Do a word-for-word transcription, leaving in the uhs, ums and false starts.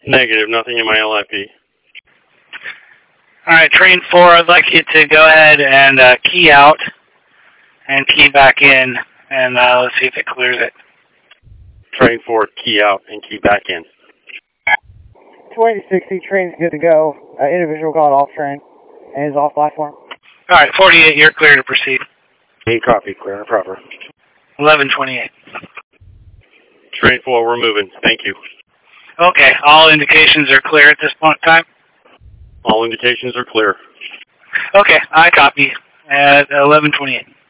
Negative, nothing in my L I P. All right, train four, I'd like you to go ahead and uh, key out and key back in, and uh, let's see if it clears it. Train four, key out and key back in. twenty sixty, train's good to go. Uh, individual got off train and is off platform. All right, forty-eight, you're clear to proceed. Eight copy, clear and proper. eleven twenty-eight. Train four, we're moving. Thank you. Okay, all indications are clear at this point in time? All indications are clear. Okay, I copy at eleven twenty-eight.